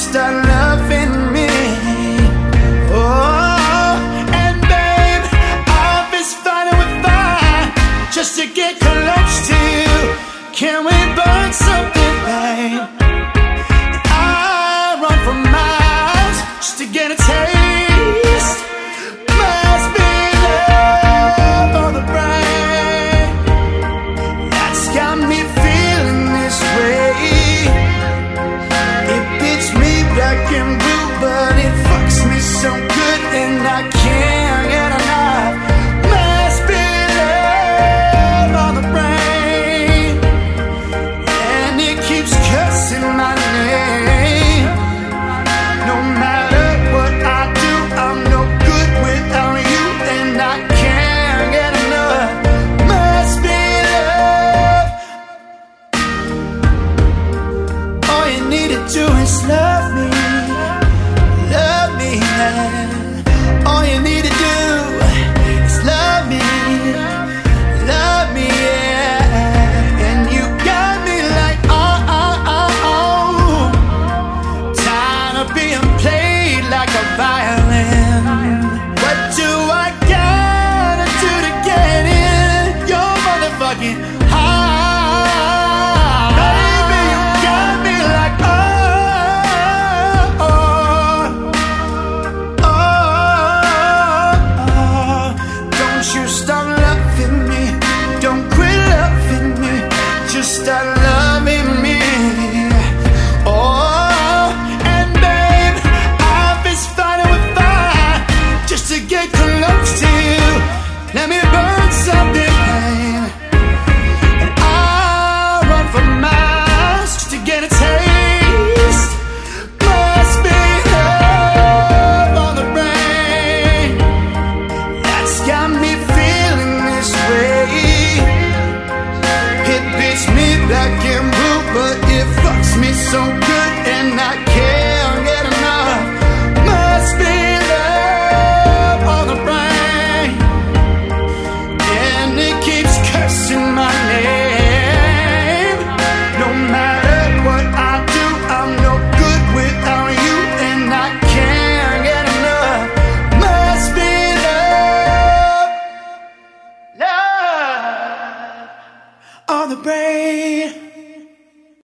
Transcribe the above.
start loving me. Oh, and babe, I've been fighting with fire just to get close to you. Can we burn something, babe? I run for miles just to get a taste. Must be love on the brain that's got me feeling this way. It beats me black and blue, but it fucks me so good and I can't get enough. Must be love on the brain, and it keeps cussing my name. No matter what I do, I'm no good without you, and I can't get enough. Must be love. All you need to do is love me, man. All you need to do is love me, yeah. And you got me like, tired of being played like a violin. What do I gotta do to get in your motherfucking heart? Baby, you got me like, don't you stop loving me, don't quit loving me, just start loving me. Oh, and babe, I've been fighting with fire just to get close to you. Let me burn something, pain, and I'll run for miles just to get a taste. Must be love on the brain that's got me feeling this way. It beats me black and blue, but it fucks me so good